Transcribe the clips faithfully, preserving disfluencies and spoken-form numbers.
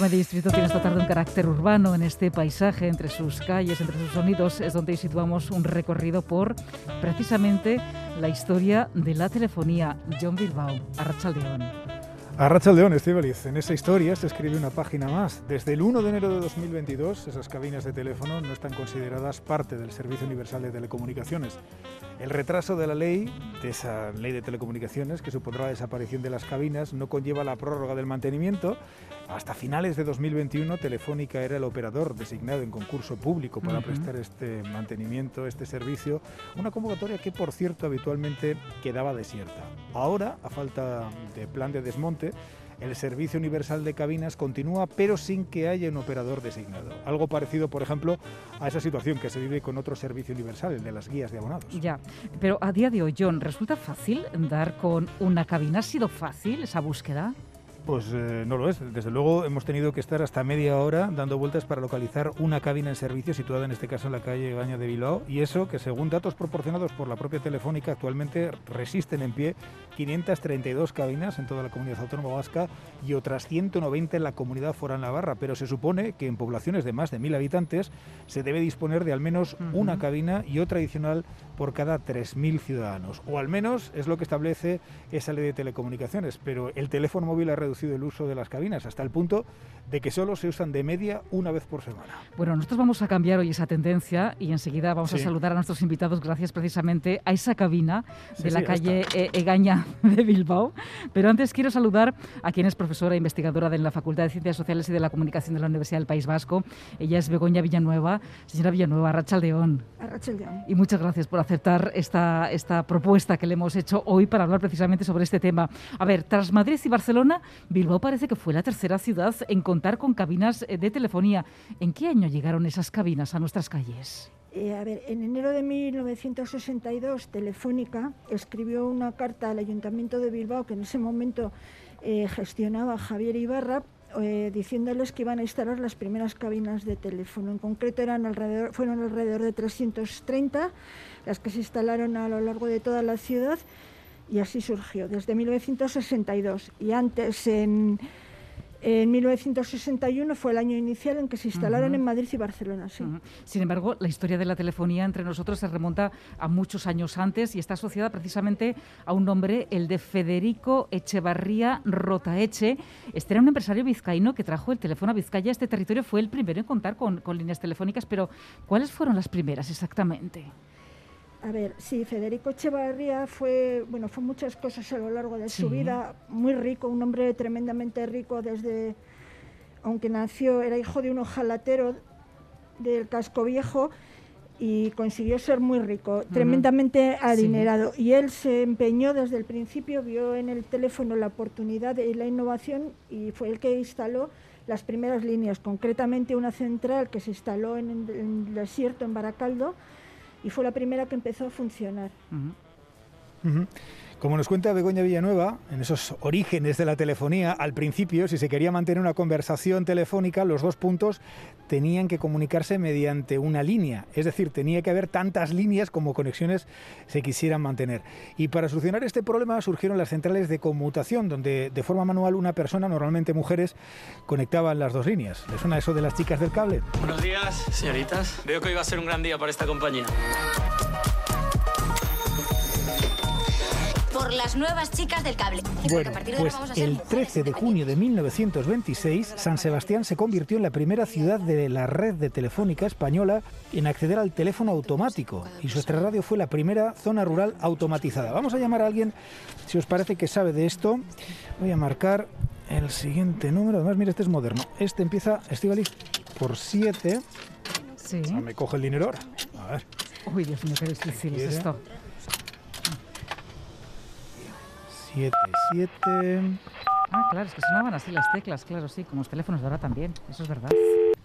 informe de distrito tiene esta tarde un carácter urbano. En este paisaje, entre sus calles, entre sus sonidos, es donde situamos un recorrido por, precisamente, la historia de la telefonía. Jon Bilbao, Arratsaldeon. Arratsaldeon, Estíbaliz. En esa historia se escribe una página más. Desde el uno de enero de dos mil veintidós, esas cabinas de teléfono no están consideradas parte del Servicio Universal de Telecomunicaciones. El retraso de la ley, de esa ley de telecomunicaciones, que supondrá la desaparición de las cabinas, no conlleva la prórroga del mantenimiento. Hasta finales de dos mil veintiuno, Telefónica era el operador designado en concurso público para uh-huh. prestar este mantenimiento, este servicio, una convocatoria que, por cierto, habitualmente quedaba desierta. Ahora, a falta de plan de desmonte, el Servicio Universal de Cabinas continúa, pero sin que haya un operador designado. Algo parecido, por ejemplo, a esa situación que se vive con otro servicio universal, el de las guías de abonados. Ya, pero a día de hoy, Jon, ¿resulta fácil dar con una cabina? ¿Ha sido fácil esa búsqueda? Pues eh, no lo es. Desde luego hemos tenido que estar hasta media hora dando vueltas para localizar una cabina en servicio situada en este caso en la calle Egaña de Bilbao, y eso que, según datos proporcionados por la propia Telefónica, actualmente resisten en pie quinientas treinta y dos cabinas en toda la comunidad autónoma vasca y otras ciento noventa en la comunidad foránea Navarra, pero se supone que en poblaciones de más de mil habitantes se debe disponer de al menos uh-huh. una cabina y otra adicional por cada tres mil ciudadanos, o al menos es lo que establece esa ley de telecomunicaciones, pero el teléfono móvil ha reducido el uso de las cabinas hasta el punto de que solo se usan de media una vez por semana. Bueno, nosotros vamos a cambiar hoy esa tendencia y enseguida vamos sí. a saludar a nuestros invitados gracias precisamente a esa cabina de sí, la sí, calle e- Egaña de Bilbao. Pero antes quiero saludar a quien es profesora e investigadora de la Facultad de Ciencias Sociales y de la Comunicación de la Universidad del País Vasco. Ella es Begoña Villanueva. Señora Villanueva, Arratsaldeon. Arratsaldeon. Y muchas gracias por aceptar esta, esta propuesta que le hemos hecho hoy para hablar precisamente sobre este tema. A ver, tras Madrid y Barcelona, Bilbao parece que fue la tercera ciudad en contar con cabinas de telefonía. ¿En qué año llegaron esas cabinas a nuestras calles? Eh, a ver, en enero de mil novecientos sesenta y dos, Telefónica escribió una carta al Ayuntamiento de Bilbao, que en ese momento eh, gestionaba Javier Ibarra, eh, diciéndoles que iban a instalar las primeras cabinas de teléfono. En concreto eran alrededor, fueron alrededor de trescientas treinta las que se instalaron a lo largo de toda la ciudad, y así surgió, desde mil novecientos sesenta y dos. Y antes, en, en mil novecientos sesenta y uno, fue el año inicial en que se instalaron uh-huh. en Madrid y Barcelona. Sí. Uh-huh. Sin embargo, la historia de la telefonía entre nosotros se remonta a muchos años antes y está asociada precisamente a un nombre, el de Federico Echevarría Rotaeche. Este era un empresario vizcaíno que trajo el teléfono a Vizcaya. Este territorio fue el primero en contar con, con líneas telefónicas, pero ¿cuáles fueron las primeras exactamente? A ver, sí, Federico Echevarría fue, bueno, fue muchas cosas a lo largo de sí. su vida, muy rico, un hombre tremendamente rico desde, aunque nació, era hijo de un hojalatero del Casco Viejo y consiguió ser muy rico, uh-huh. tremendamente adinerado. Sí. Y él se empeñó desde el principio, vio en el teléfono la oportunidad y la innovación y fue el que instaló las primeras líneas, concretamente una central que se instaló en, en el desierto, en Baracaldo, y fue la primera que empezó a funcionar. Uh-huh. Uh-huh. Como nos cuenta Begoña Villanueva, en esos orígenes de la telefonía, al principio, si se quería mantener una conversación telefónica, los dos puntos tenían que comunicarse mediante una línea. Es decir, tenía que haber tantas líneas como conexiones se quisieran mantener. Y para solucionar este problema surgieron las centrales de conmutación, donde de forma manual una persona, normalmente mujeres, conectaban las dos líneas. ¿Les suena eso de las chicas del cable? Buenos días, señoritas. Veo que hoy va a ser un gran día para esta compañía. Por las nuevas chicas del cable. Bueno, pues el trece de junio de mil novecientos veintiséis, San Sebastián se convirtió en la primera ciudad de la red de Telefónica española en acceder al teléfono automático, y su extrarradio fue la primera zona rural automatizada. Vamos a llamar a alguien, si os parece que sabe de esto. Voy a marcar el siguiente número. Además, mira, este es moderno. Este empieza, Estíbaliz, por siete. Sí. O sea, me coge el dinero ahora. A ver. Uy, Dios mío, qué difícil es esto. siete, siete... Ah, claro, es que sonaban así las teclas, claro, sí, como los teléfonos de ahora también, eso es verdad.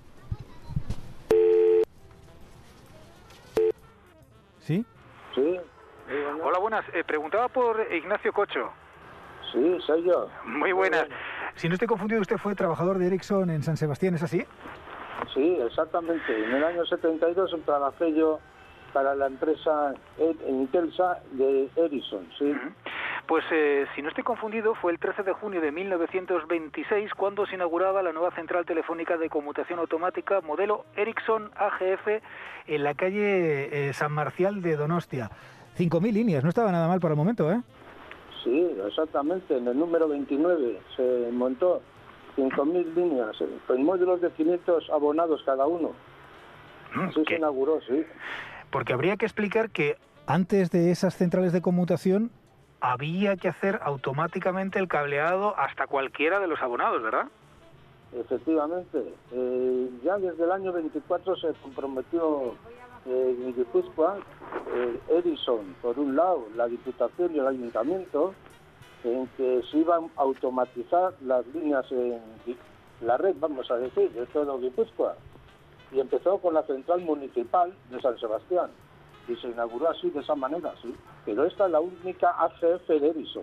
¿Sí? Sí. Hola, buenas. Eh, preguntaba por Ignacio Cocho. Sí, soy yo. Muy buenas. Si no estoy confundido, usted fue trabajador de Ericsson en San Sebastián, ¿es así? Sí, exactamente. En el año setenta y dos trabajé yo para la empresa Intelsa de Ericsson, sí. Uh-huh. Pues eh, si no estoy confundido, fue el trece de junio de mil novecientos veintiséis cuando se inauguraba la nueva central telefónica de conmutación automática modelo Ericsson A G F en la calle eh, San Marcial de Donostia. cinco mil líneas, no estaba nada mal para el momento, ¿eh? Sí, exactamente, en el número veintinueve se montó cinco mil líneas, con módulos de quinientos abonados cada uno. Así se inauguró, sí. Porque habría que explicar que antes de esas centrales de conmutación había que hacer automáticamente el cableado hasta cualquiera de los abonados, ¿verdad? Efectivamente. Eh, ya desde el año veinticuatro se comprometió eh, en Guipúzcoa, eh, Ericsson, por un lado, la Diputación y el Ayuntamiento, en que se iban a automatizar las líneas en la red, vamos a decir, de todo Guipúzcoa. Y empezó con la central municipal de San Sebastián. Y se inauguró así, de esa manera, sí. Pero esta es la única A G F de Ericsson.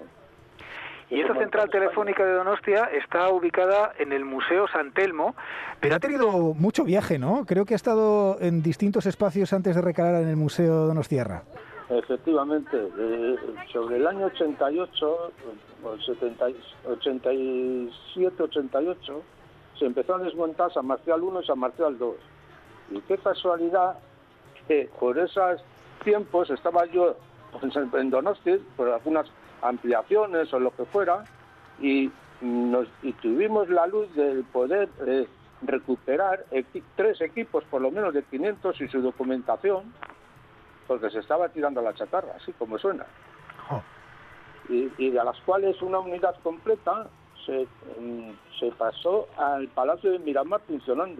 Y esta central telefónica de Donostia está ubicada en el Museo San Telmo, pero ha tenido mucho viaje, ¿no? Creo que ha estado en distintos espacios antes de recalar en el Museo Donostiarra. Efectivamente, eh, sobre el año ochenta y ocho, setenta, ochenta y siete, ochenta y ocho, se empezó a desmontar San Marcial uno y San Marcial dos. Y qué casualidad que por esos tiempos estaba yo en Donosti, por algunas ampliaciones o lo que fuera, y, nos, y tuvimos la luz del poder eh, recuperar equi tres equipos por lo menos de quinientos y su documentación, porque se estaba tirando la chatarra, así como suena. Oh. Y, y de las cuales una unidad completa se, se pasó al Palacio de Miramar funcionando.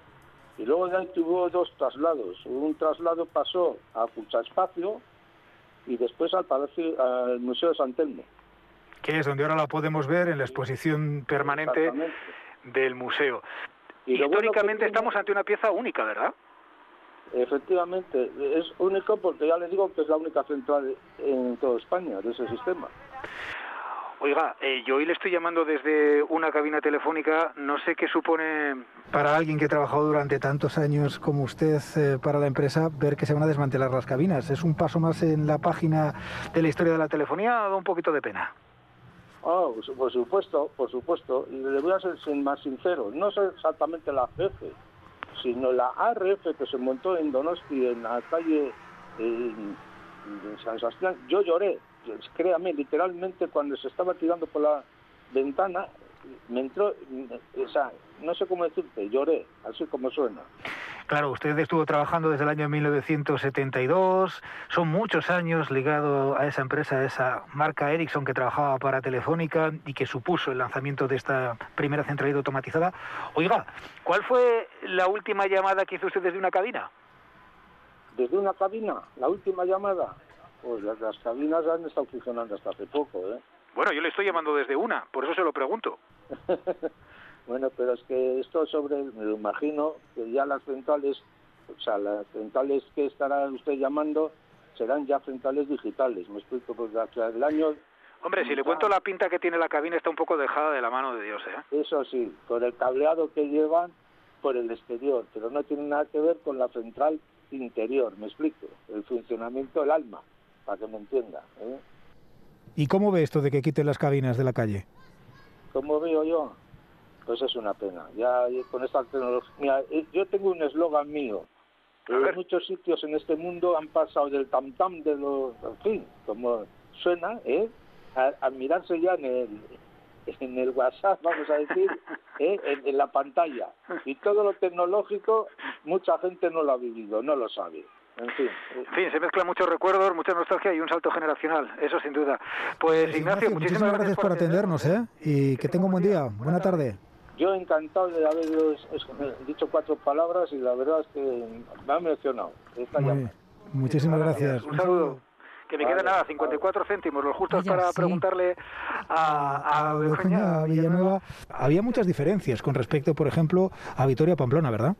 Y luego de ahí tuvo dos traslados. Un traslado pasó a Cuchaespacio y después al Palacio, al Museo de San Telmo. Que es donde ahora la podemos ver en la exposición permanente del museo. Y históricamente bueno, estamos ante una pieza única, ¿verdad? Efectivamente, es único porque ya les digo que es la única central en toda España de ese sistema. Oiga, eh, yo hoy le estoy llamando desde una cabina telefónica, no sé qué supone para alguien que ha trabajado durante tantos años como usted eh, para la empresa, ver que se van a desmantelar las cabinas. ¿Es un paso más en la página de la historia de la telefonía o da un poquito de pena? Oh, por supuesto, por supuesto, y le voy a ser más sincero, no es exactamente la G F, sino la A R F que se montó en Donosti, en la calle en, en San Sebastián. Yo lloré. Créame, literalmente cuando se estaba tirando por la ventana, me entró, o sea, no sé cómo decirte, lloré, así como suena. Claro, usted estuvo trabajando desde el año mil novecientos setenta y dos, son muchos años ligado a esa empresa, a esa marca Ericsson que trabajaba para Telefónica y que supuso el lanzamiento de esta primera centralidad automatizada. Oiga, ¿cuál fue la última llamada que hizo usted desde una cabina? ¿Desde una cabina? ¿La última llamada? Pues las, las cabinas han estado funcionando hasta hace poco, ¿eh? Bueno, yo le estoy llamando desde una, por eso se lo pregunto. Bueno, pero es que esto sobre, me lo imagino, que ya las centrales, o sea, las centrales que estará usted llamando serán ya centrales digitales, me explico, porque hasta el año... Hombre, si le cuento la pinta que tiene la cabina, está un poco dejada de la mano de Dios, ¿eh? Eso sí, con el cableado que llevan por el exterior, pero no tiene nada que ver con la central interior, me explico, el funcionamiento del alma, para que me entienda, ¿eh? ¿Y cómo ve esto de que quiten las cabinas de la calle? ¿Cómo veo yo? Pues es una pena. Ya con esta tecnología... Mira, yo tengo un eslogan mío. En muchos sitios en este mundo han pasado del tam-tam de los... En fin, como suena, ¿eh? A, a mirarse ya en el, en el WhatsApp, vamos a decir, ¿eh? en, en la pantalla. Y todo lo tecnológico, mucha gente no lo ha vivido, no lo sabe. En fin. En fin, se mezclan muchos recuerdos, mucha nostalgia y un salto generacional, eso sin duda. Pues, pues Ignacio, Ignacio, muchísimas, muchísimas gracias por atendernos, ¿eh? Y que tenga un buen día. Buena tarde. Yo encantado de haber dicho cuatro palabras y la verdad es que me ha mencionado. Muy, muchísimas gracias. Un saludo. Que me vale, queda nada, cincuenta y cuatro vale. céntimos, los justos Vaya, para sí. preguntarle a, a Eugenia Villanueva. Había muchas diferencias con respecto, por ejemplo, a Vitoria-Pamplona, ¿verdad?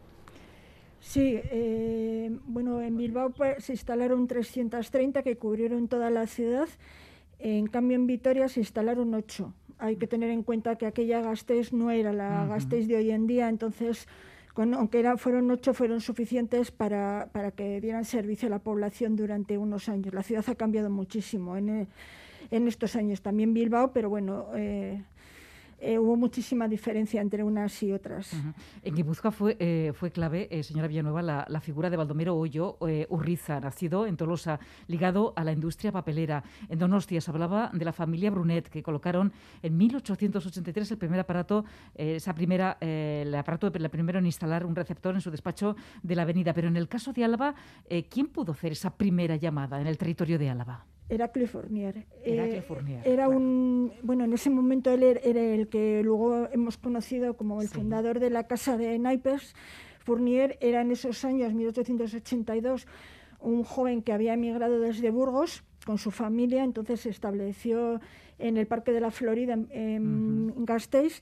Sí, eh, bueno, en Bilbao pues, se instalaron trescientos treinta que cubrieron toda la ciudad, en cambio en Vitoria se instalaron ocho. Hay que tener en cuenta que aquella Gasteiz no era la uh-huh. Gasteiz de hoy en día, entonces, con, aunque eran, fueron ocho, fueron suficientes para, para que dieran servicio a la población durante unos años. La ciudad ha cambiado muchísimo. En, en estos años. También Bilbao, pero bueno... Eh, Eh, hubo muchísima diferencia entre unas y otras. Uh-huh. En Guipúzcoa fue, eh, fue clave, eh, señora Villanueva, la, la figura de Baldomero Ollo eh, Urriza, nacido en Tolosa, ligado a la industria papelera. En Donostia se hablaba de la familia Brunet, que colocaron en mil ochocientos ochenta y tres el primer aparato, eh, esa primera, eh, el aparato de, la primero en instalar un receptor en su despacho de la avenida. Pero en el caso de Álava, eh, ¿quién pudo hacer esa primera llamada en el territorio de Álava? Heraclio Fournier. Heraclio eh, Fournier. Era claro. un, bueno, en ese momento él era el que luego hemos conocido como el sí. fundador de la Casa de Naipes. Fournier era en esos años, mil ochocientos ochenta y dos, un joven que había emigrado desde Burgos con su familia, entonces se estableció en el Parque de la Florida, en, en uh-huh. Gasteiz.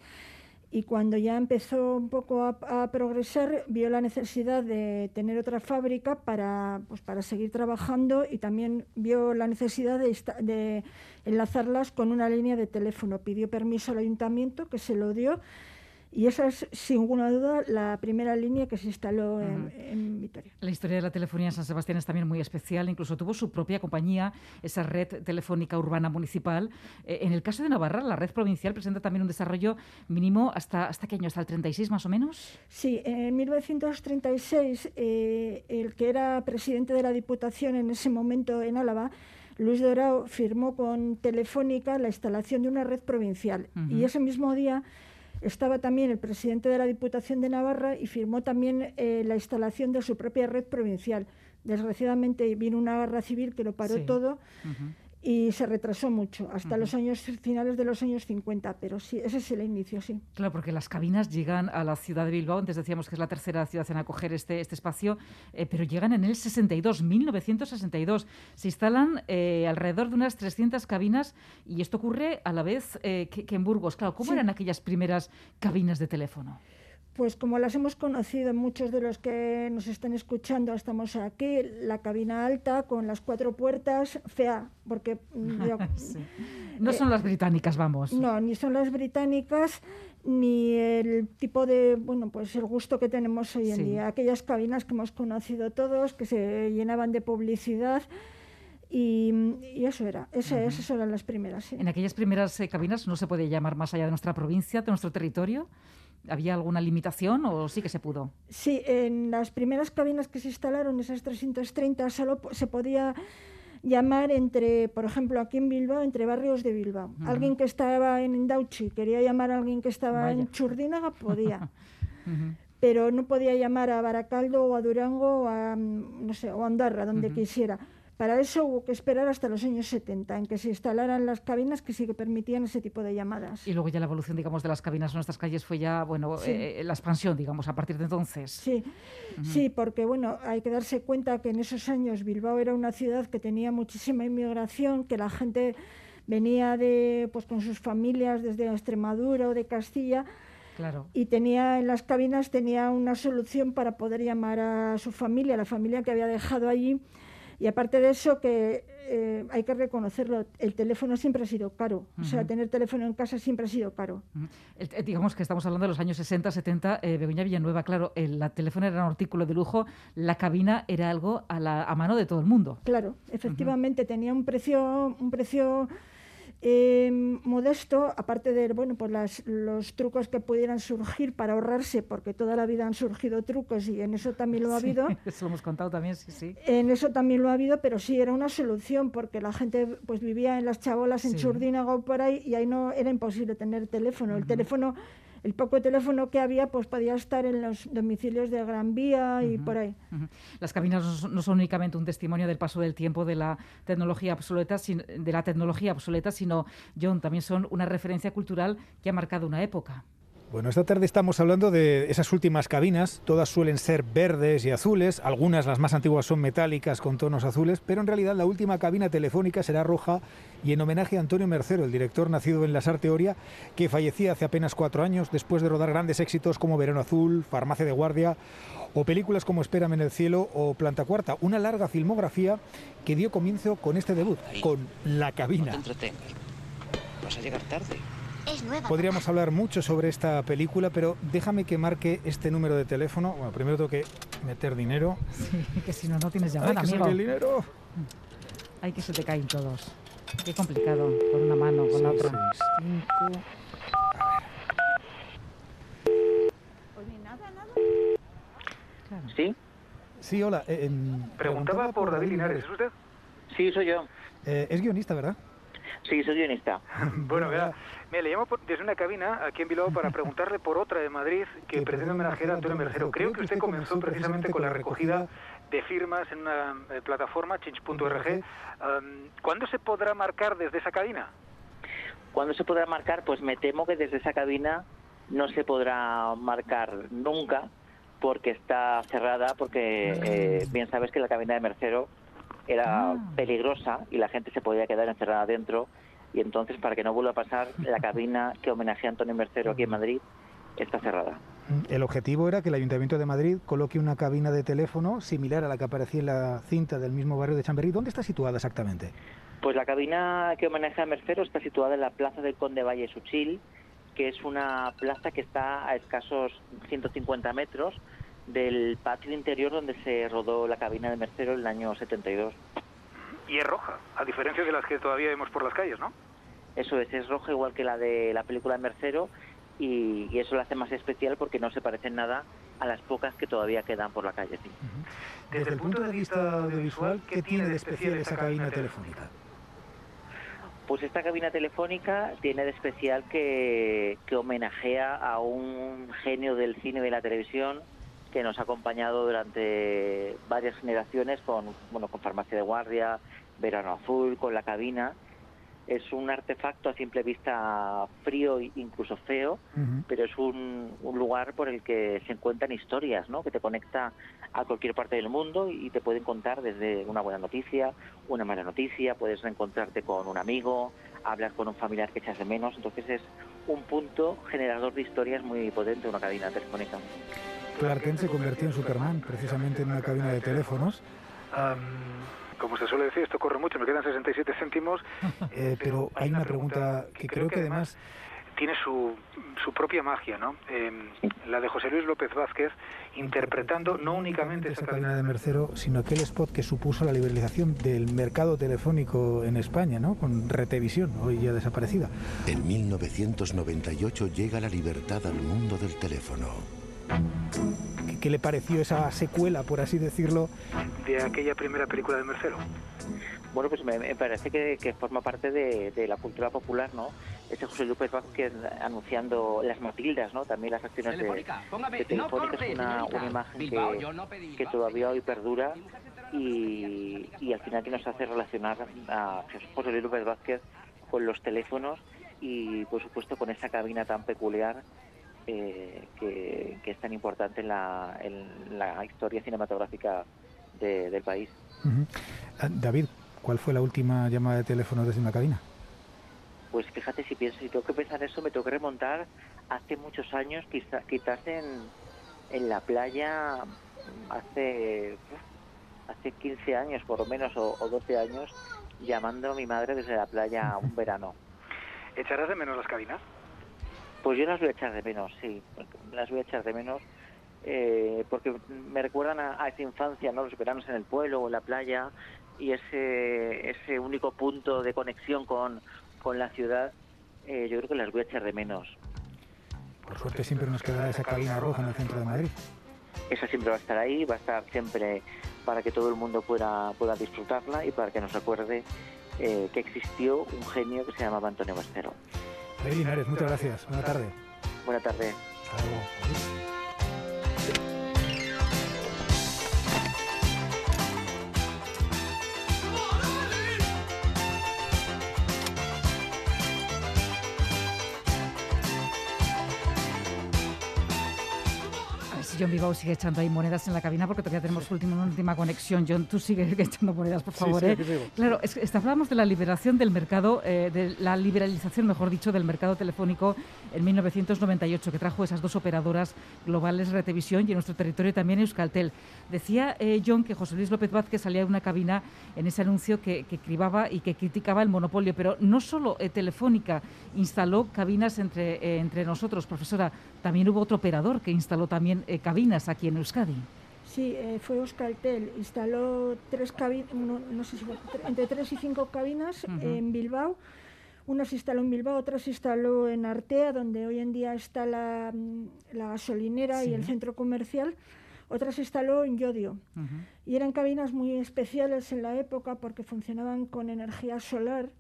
Y cuando ya empezó un poco a, a progresar, vio la necesidad de tener otra fábrica para, pues, para seguir trabajando, y también vio la necesidad de, de enlazarlas con una línea de teléfono. Pidió permiso al ayuntamiento, que se lo dio, y esa es, sin ninguna duda, la primera línea que se instaló uh-huh. en, en Vitoria. La historia de la telefonía en San Sebastián es también muy especial. Incluso tuvo su propia compañía, esa red telefónica urbana municipal. Eh, en el caso de Navarra, la red provincial presenta también un desarrollo mínimo hasta, ¿hasta qué año? ¿Hasta el treinta y seis más o menos? Sí, en mil novecientos treinta y seis, eh, el que era presidente de la Diputación en ese momento en Álava, Luis Dorao, firmó con Telefónica la instalación de una red provincial. Uh-huh. Y ese mismo día estaba también el presidente de la Diputación de Navarra y firmó también eh, la instalación de su propia red provincial. Desgraciadamente vino una guerra civil que lo paró sí. todo uh-huh. y se retrasó mucho, hasta uh-huh. los años finales de los años cincuenta, pero sí, ese es el inicio, sí. Claro, porque las cabinas llegan a la ciudad de Bilbao, antes decíamos que es la tercera ciudad en acoger este, este espacio, eh, pero llegan en el sesenta y dos, mil novecientos sesenta y dos. Se instalan eh, alrededor de unas trescientas cabinas, y esto ocurre a la vez eh, que, que en Burgos. Claro, ¿cómo sí. eran aquellas primeras cabinas de teléfono? Pues como las hemos conocido, muchos de los que nos están escuchando, estamos aquí, la cabina alta con las cuatro puertas, fea, porque... Yo, sí. No eh, son las británicas, vamos. No, ni son las británicas, ni el tipo de, bueno, pues el gusto que tenemos hoy en sí. día. Aquellas cabinas que hemos conocido todos, que se llenaban de publicidad. Y, y eso era, ese, uh-huh. esas eran las primeras. Sí. En aquellas primeras eh, cabinas no se podía llamar más allá de nuestra provincia, de nuestro territorio. ¿Había alguna limitación o sí que se pudo? Sí, en las primeras cabinas que se instalaron, esas trescientas treinta, solo se podía llamar entre, por ejemplo, aquí en Bilbao, entre barrios de Bilbao. Uh-huh. Alguien que estaba en Indauchi quería llamar a alguien que estaba Vaya. en Churdínaga, podía. uh-huh. Pero no podía llamar a Baracaldo o a Durango o a, no sé, o a Andarra, donde uh-huh. quisiera. Para eso hubo que esperar hasta los años setenta, en que se instalaran las cabinas que sí que permitían ese tipo de llamadas. Y luego ya la evolución, digamos, de las cabinas en nuestras calles fue ya, bueno, sí. eh, la expansión, digamos, a partir de entonces. Sí, uh-huh. sí, porque, bueno, hay que darse cuenta que en esos años Bilbao era una ciudad que tenía muchísima inmigración, que la gente venía de, pues, con sus familias desde Extremadura o de Castilla. Claro. Y tenía en las cabinas tenía una solución para poder llamar a su familia, a la familia que había dejado allí. Y aparte de eso, que eh, hay que reconocerlo, el teléfono siempre ha sido caro. Uh-huh. O sea, tener teléfono en casa siempre ha sido caro. Uh-huh. El, eh, digamos que estamos hablando de los años sesenta, setenta. Eh, Begoña Villanueva, claro, el la teléfono era un artículo de lujo, la cabina era algo a, la, a mano de todo el mundo. Claro, efectivamente, uh-huh. tenía un precio... Un precio Eh, modesto, aparte de bueno, pues las, los trucos que pudieran surgir para ahorrarse, porque toda la vida han surgido trucos y en eso también lo ha habido. Sí, eso lo hemos contado también, sí, sí. En eso también lo ha habido, pero sí era una solución, porque la gente pues vivía en las chabolas, en sí. Churdínaga o por ahí, y ahí no era imposible tener teléfono. Uh-huh. El teléfono, el poco teléfono que había, pues podía estar en los domicilios de Gran Vía y uh-huh. por ahí. Uh-huh. Las cabinas no son únicamente un testimonio del paso del tiempo, de la tecnología obsoleta, de la tecnología obsoleta, sino, John, también son una referencia cultural que ha marcado una época. Bueno, esta tarde estamos hablando de esas últimas cabinas. Todas suelen ser verdes y azules, algunas, las más antiguas, son metálicas con tonos azules, pero en realidad la última cabina telefónica será roja, y en homenaje a Antonio Mercero, el director nacido en Lasarte Oria, que fallecía hace apenas cuatro años después de rodar grandes éxitos como Verano Azul, Farmacia de Guardia o películas como Espérame en el cielo o Planta Cuarta. Una larga filmografía que dio comienzo con este debut, ahí, con La cabina. No te entretengas, vas a llegar tarde. Es nueva. Podríamos hablar mucho sobre esta película, pero déjame que marque este número de teléfono. Bueno, primero tengo que meter dinero. Sí, que si no, no tienes llamada, amigo. ¡Ay, que saque el dinero! Ay, que se te caen todos. Qué complicado, con una mano, con la otra. seis, cinco... Oye, nada, nada. Claro. ¿Sí? Sí, hola. eh, em, Preguntaba por David Linares, ¿es usted? Sí, soy yo. Eh, es guionista, ¿verdad? Sí, soy guionista. Bueno, verá, me le llamo por- desde una cabina aquí en Bilbao para preguntarle por otra de Madrid que pretende homenajear a Antonio Mercero. Creo que usted comenzó precisamente con la recogida de firmas en una eh, plataforma, change punto org. Um, ¿Cuándo se podrá marcar desde esa cabina? ¿Cuándo se podrá marcar? Pues me temo que desde esa cabina no se podrá marcar nunca porque está cerrada, porque eh, bien sabes que la cabina de Mercero era Ah. peligrosa y la gente se podía quedar encerrada dentro, y entonces, para que no vuelva a pasar, la cabina que homenajea a Antonio Mercero aquí en Madrid está cerrada. El objetivo era que el Ayuntamiento de Madrid coloque una cabina de teléfono similar a la que aparecía en la cinta del mismo barrio de Chamberí. ¿Dónde está situada exactamente? Pues la cabina que homenajea a Mercero está situada en la Plaza del Conde Valle Suchil, que es una plaza que está a escasos ciento cincuenta metros del patio interior donde se rodó la cabina de Mercero en el año setenta y dos. Y es roja, a diferencia de las que todavía vemos por las calles, ¿no? Eso es, es roja igual que la de la película de Mercero, y, y eso la hace más especial porque no se parece en nada a las pocas que todavía quedan por la calle. Sí. Desde el punto de vista audiovisual, ¿qué tiene de especial esa cabina telefónica? Pues esta cabina telefónica tiene de especial que, que homenajea a un genio del cine y de la televisión que nos ha acompañado durante varias generaciones con, bueno, con Farmacia de Guardia, Verano Azul, con La Cabina. Es un artefacto a simple vista frío e incluso feo, Uh-huh. pero es un, un lugar por el que se encuentran historias, ¿no? Que te conecta a cualquier parte del mundo y te pueden contar desde una buena noticia, una mala noticia, puedes reencontrarte con un amigo, hablar con un familiar que echas de menos. Entonces es un punto generador de historias muy potente, una cabina telefónica. Clark Kent se convirtió en Superman, precisamente en una cabina de teléfonos. Um, como se suele decir, esto corre mucho, me quedan sesenta y siete céntimos. Eh, pero hay una pregunta que creo que además... tiene su, su propia magia, ¿no? Eh, la de José Luis López Vázquez, interpretando no únicamente esa cabina de Mercero, sino aquel spot que supuso la liberalización del mercado telefónico en España, ¿no? Con Retevisión, hoy ya desaparecida. En mil novecientos noventa y ocho llega la libertad al mundo del teléfono. ¿Qué, qué le pareció esa secuela, por así decirlo? de aquella primera película de Mercero. Bueno, pues me, me parece que, que forma parte de, de la cultura popular, ¿no? Ese José López Vázquez anunciando las Matildas, ¿no? También las acciones de, de Telefónica, es una, una imagen que, que todavía hoy perdura y, y al final que nos hace relacionar a José Luis López Vázquez con los teléfonos y, por supuesto, con esa cabina tan peculiar eh, que, que es tan importante en la, en la historia cinematográfica de, del país. Uh-huh. David, ¿cuál fue la última llamada de teléfono desde una cabina? Pues fíjate, si pienso, si tengo que pensar eso, me tengo que remontar hace muchos años, quizá, quizás en, en la playa, hace hace quince años por lo menos, o, o doce años, llamando a mi madre desde la playa un verano. ¿Echarás de menos las cabinas? Pues yo las voy a echar de menos, sí, las voy a echar de menos, eh, porque me recuerdan a, a esa infancia, ¿no? Los veranos en el pueblo o en la playa, y ese ese único punto de conexión con, con la ciudad, eh, yo creo que las voy a echar de menos. Por suerte siempre nos quedará esa cabina roja en el centro de Madrid. Esa siempre va a estar ahí, va a estar siempre para que todo el mundo pueda, pueda disfrutarla y para que nos recuerde eh, que existió un genio que se llamaba Antonio Mercero. David Linares, muchas gracias. Buena tarde. Buena tarde. Hasta luego. John Bilbao sigue echando ahí monedas en la cabina porque todavía tenemos sí. última, una última conexión. John, tú sigues echando monedas, por favor. Sí, sí, ¿eh? Claro, es, es, hablábamos de la liberación del mercado, eh, de la liberalización, mejor dicho, del mercado telefónico en mil novecientos noventa y ocho, que trajo esas dos operadoras globales, Retevisión y en nuestro territorio también Euskaltel. Decía eh, John que José Luis López Vázquez salía de una cabina en ese anuncio que, que cribaba y que criticaba el monopolio, pero no solo eh, Telefónica instaló cabinas entre, eh, entre nosotros, profesora, también hubo otro operador que instaló también eh, cabinas aquí en Euskadi. Sí, eh, fue Euskaltel. Instaló tres cabinas, no, no sé si fue, entre tres y cinco cabinas uh-huh. en Bilbao. Una se instaló en Bilbao, otra se instaló en Artea, donde hoy en día está la, la gasolinera sí. y el centro comercial. Otra se instaló en Llodio. Uh-huh. Y eran cabinas muy especiales en la época porque funcionaban con energía solar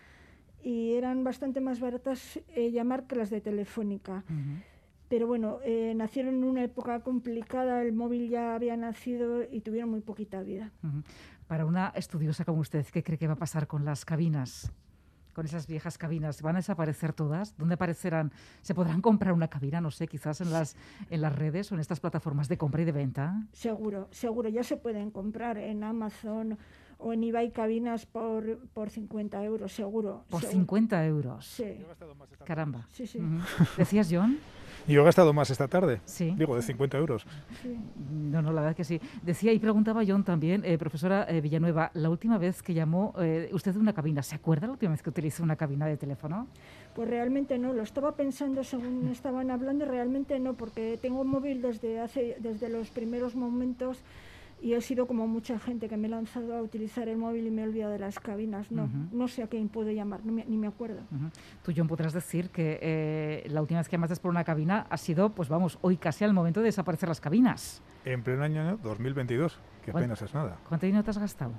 y eran bastante más baratas eh, llamar que las de Telefónica. Uh-huh. Pero bueno, eh, nacieron en una época complicada, el móvil ya había nacido y tuvieron muy poquita vida. Uh-huh. Para una estudiosa como usted, ¿qué cree que va a pasar con las cabinas? Con esas viejas cabinas, ¿van a desaparecer todas? ¿Dónde aparecerán? ¿Se podrán comprar una cabina, no sé, quizás en las, en las redes o en estas plataformas de compra y de venta? Seguro, seguro, ya se pueden comprar en Amazon o en eBay cabinas por, por cincuenta euros, seguro. ¿Por seguro. cincuenta euros? Sí. Caramba. Sí, sí. Uh-huh. ¿Decías, John? Yo he gastado más esta tarde, sí. digo, de cincuenta euros. Sí. No, no, la verdad que sí. Decía y preguntaba John también, eh, profesora eh, Villanueva, la última vez que llamó eh, usted de una cabina, ¿se acuerda la última vez que utilizó una cabina de teléfono? Pues realmente no, lo estaba pensando según estaban hablando, realmente no, porque tengo un móvil desde, hace, desde los primeros momentos y he sido como mucha gente que me he lanzado a utilizar el móvil y me he olvidado de las cabinas. No, uh-huh. no sé a quién puedo llamar, no me, ni me acuerdo. Uh-huh. Tú, John, podrás decir que eh, la última vez que llamaste por una cabina ha sido, pues vamos, hoy casi al momento de desaparecer las cabinas. En pleno año dos mil veintidós, que apenas es nada. ¿Cuánto dinero te has gastado?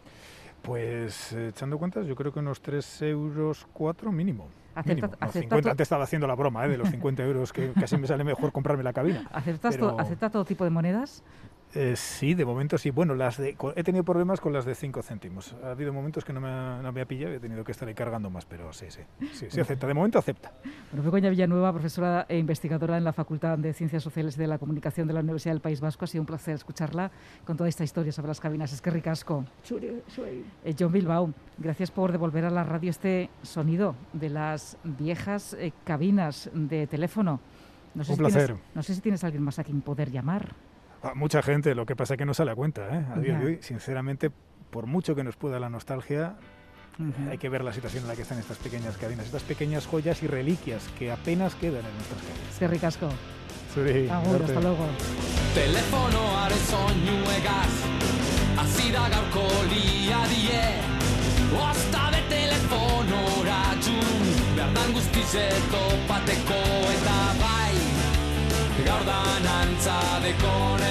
Pues, eh, echando cuentas, yo creo que unos tres euros cuatro mínimo. Acepta, mínimo. No, cincuenta, antes estaba haciendo la broma, ¿eh? De los cincuenta euros, que casi me sale mejor comprarme la cabina. ¿Aceptas Pero... to, ¿Acepta todo tipo de monedas? Eh, sí, de momento sí. Bueno, las de, he tenido problemas con las de cinco céntimos. Ha habido momentos que no me ha, no me ha pillado y he tenido que estar ahí cargando más, pero sí, sí, sí, sí acepta. De momento acepta. Bueno, Begoña Villanueva, profesora e investigadora en la Facultad de Ciencias Sociales y de la Comunicación de la Universidad del País Vasco. Ha sido un placer escucharla con toda esta historia sobre las cabinas. Es que ricasco. Eh, John Bilbao, gracias por devolver a la radio este sonido de las viejas eh, cabinas de teléfono. No sé un si placer. Tienes, no sé si tienes a alguien más a quien poder llamar. Mucha gente, lo que pasa es que no sale a cuenta, ¿eh? A día de hoy, sinceramente, por mucho que nos pueda la nostalgia, uh-huh. hay que ver la situación en la que están estas pequeñas cabinas, estas pequeñas joyas y reliquias que apenas quedan en nuestras calles. Qué ricasco. Sí, Agur, hasta luego. Telefonoaren soinuegaz, hasi da gaurko liadie, ozta de telefonora jun, behar guztize topateko eta bai, gaur dan antza dekonek,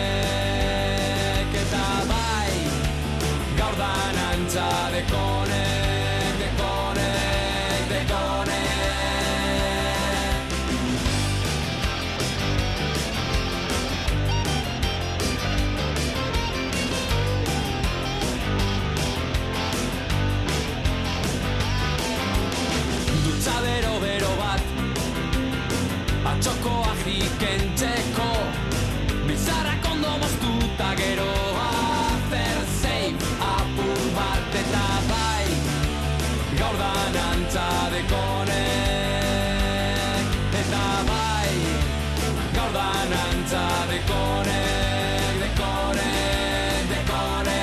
eta bai, gaur dan antza dekonek, dekonek, dekonek. Dutza bero-bero bat, atxoko ahikentzeko, bizarrak ondo moztuta geroa, ferzein apur bat eta bai, gaur dan antza dekonek, eta bai, gaur dan antza dekonek, dekonek, dekonek.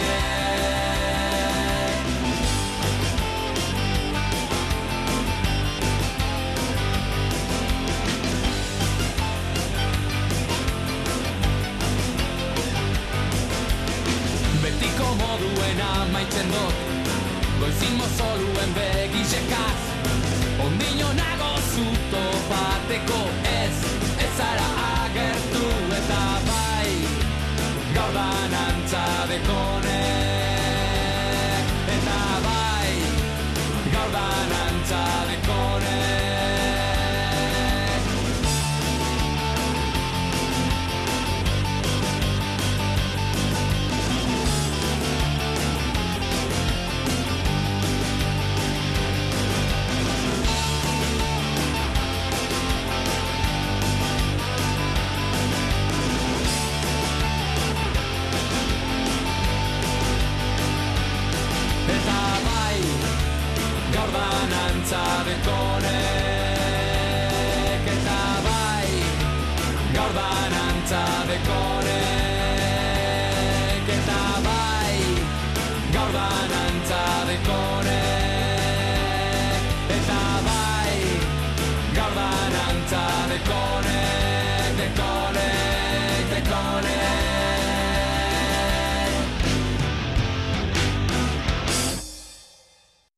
Betiko moduen amaitzen dut, goizin mozoluen begizekaz, ondino nago zuto bateko ez, ez zara agertu eta bai, gaur dan antza deko.